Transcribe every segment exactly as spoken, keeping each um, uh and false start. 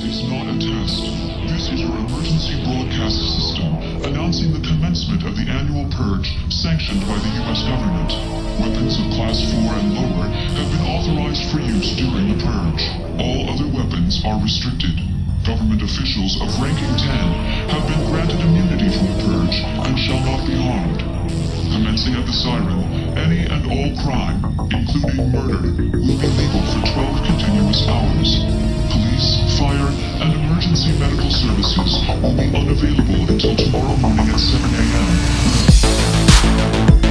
is not a test. This is your emergency broadcast system announcing the commencement of the annual purge sanctioned by the U S government. Weapons of Class four and lower have been authorized for use during the purge. All other weapons are restricted. Government officials of ranking ten have been granted immunity from the purge and shall not be harmed. Commencing at the siren, any and all crime, including murder, will be legal for twelve continuous hours. Police, fire, and emergency medical services will be unavailable until tomorrow morning at seven a m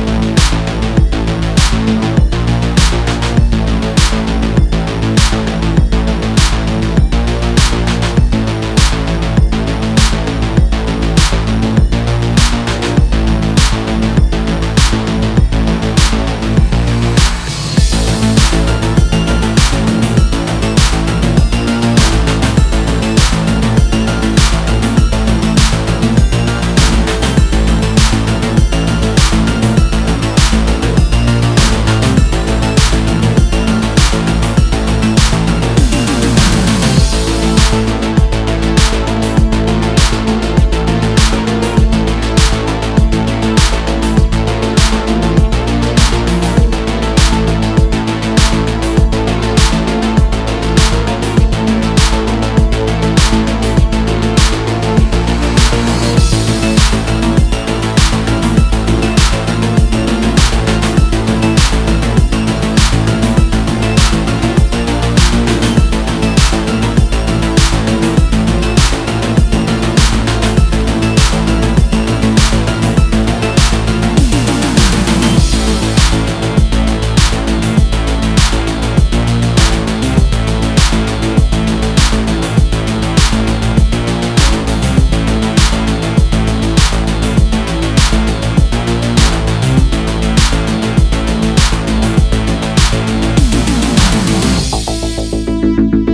Thank you.